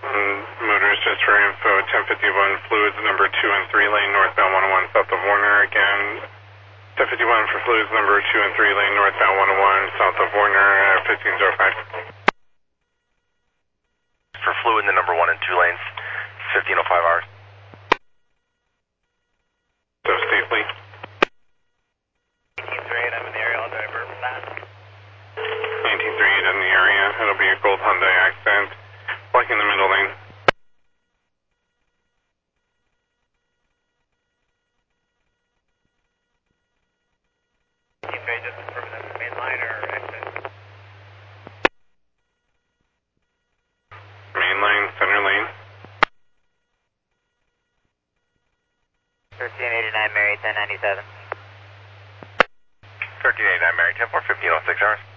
Motors just for info, 1051 fluids number 2 and 3 lane northbound 101 south of Warner. Again, 1051 for fluids number 2 and 3 lane northbound 101 south of Warner, 1505. For fluid in the number 1 and 2 lanes, 1505 hours. So safely. 1938, I'm in the area, I'll driver fast. 1938 in the area, it'll be a gold Hyundai Accent, blocking the middle lane. Just from the main line or exit? Main lane, center lane. 1389 Mary, 1097. 1389 Mary, 10-4, 1506 hours.